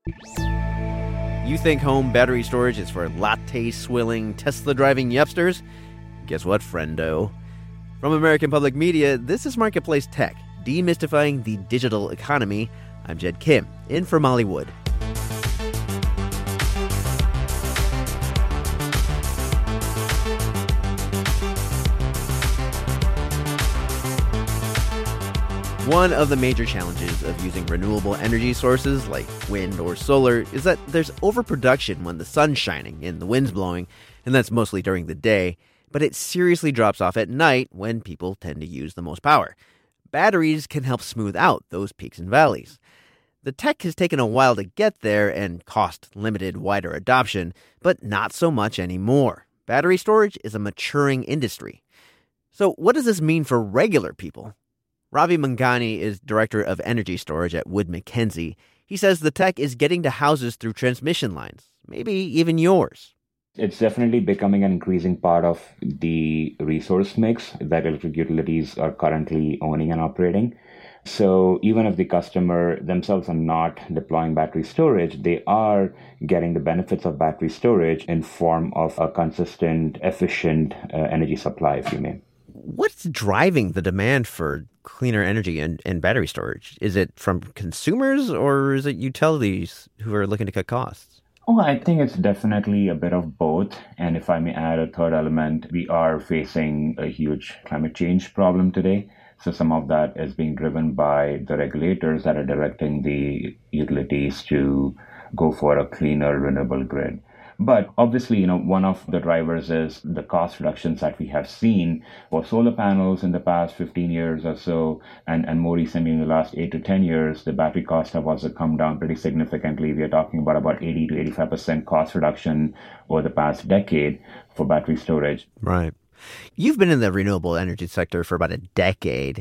You think home battery storage is for latte-swilling, Tesla-driving yupsters? Guess what, friendo? From American Public Media, this is Marketplace Tech, demystifying the digital economy. I'm Jed Kim, in for Molly Wood. One of the major challenges of using renewable energy sources like wind or solar is that there's overproduction when the sun's shining and the wind's blowing, and that's mostly during the day, but it seriously drops off at night when people tend to use the most power. Batteries can help smooth out those peaks and valleys. The tech has taken a while to get there and cost-limited wider adoption, but not so much anymore. Battery storage is a maturing industry. So what does this mean for regular people? Ravi Mangani is director of energy storage at Wood Mackenzie. He says the tech is getting to houses through transmission lines, maybe even yours. It's definitely becoming an increasing part of the resource mix that electric utilities are currently owning and operating. So even if the customer themselves are not deploying battery storage, they are getting the benefits of battery storage in form of a consistent, efficient energy supply, if you may. What's driving the demand for cleaner energy and battery storage? Is it from consumers or is it utilities who are looking to cut costs? Oh, I think it's definitely a bit of both. And if I may add a third element, we are facing a huge climate change problem today. So some of that is being driven by the regulators that are directing the utilities to go for a cleaner, renewable grid. But obviously, one of the drivers is the cost reductions that we have seen for solar panels in the past 15 years or so, and more recently in the last 8 to 10 years, the battery costs have also come down pretty significantly. We are talking about 80 to 85% cost reduction over the past decade for battery storage. Right. You've been in the renewable energy sector for about a decade.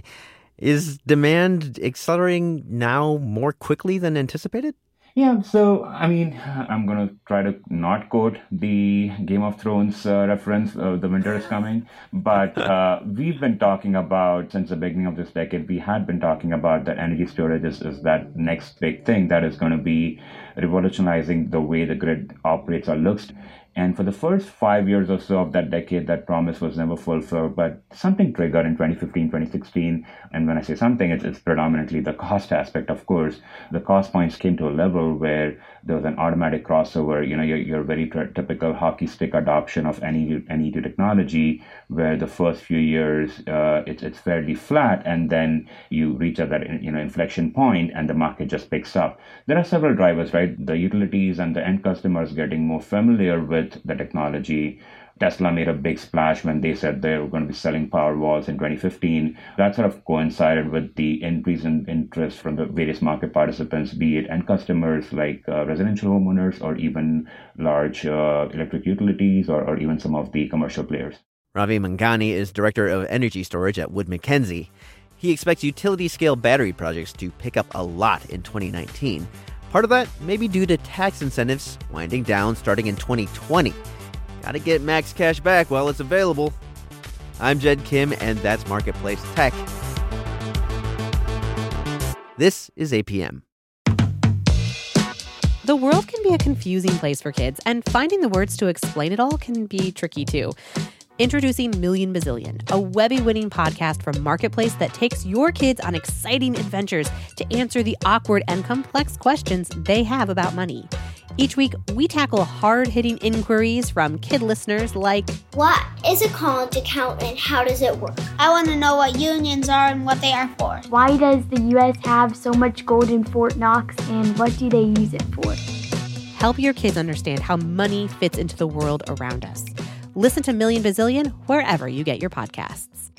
Is demand accelerating now more quickly than anticipated? Yeah, so, I'm going to try to not quote the Game of Thrones reference, The Winter is Coming, but we've been talking about, since the beginning of this decade, we had been talking about that energy storage is that next big thing that is going to be revolutionizing the way the grid operates or looks. And for the first 5 years or so of that decade, that promise was never fulfilled. But something triggered in 2015, 2016. And when I say something, it's predominantly the cost aspect, of course. The cost points came to a level where there was an automatic crossover. Your very typical hockey stick adoption of any new technology, where the first few years it's fairly flat, and then you reach at that inflection point, and the market just picks up. There are several drivers, right? The utilities and the end customers getting more familiar with the technology. Tesla made a big splash when they said they were going to be selling Powerwalls in 2015. That sort of coincided with the increase in interest from the various market participants, be it end customers like residential homeowners or even large electric utilities or even some of the commercial players. Ravi Mangani is director of energy storage at Wood Mackenzie. He expects utility-scale battery projects to pick up a lot in 2019. Part of that may be due to tax incentives winding down starting in 2020. Gotta get max cash back while it's available. I'm Jed Kim, and that's Marketplace Tech. This is APM. The world can be a confusing place for kids, and finding the words to explain it all can be tricky too. Introducing Million Bazillion, a Webby-winning podcast from Marketplace that takes your kids on exciting adventures to answer the awkward and complex questions they have about money. Each week, we tackle hard-hitting inquiries from kid listeners like, what is a college account and how does it work? I want to know what unions are and what they are for. Why does the U.S. have so much gold in Fort Knox, and what do they use it for? Help your kids understand how money fits into the world around us. Listen to Million Bazillion wherever you get your podcasts.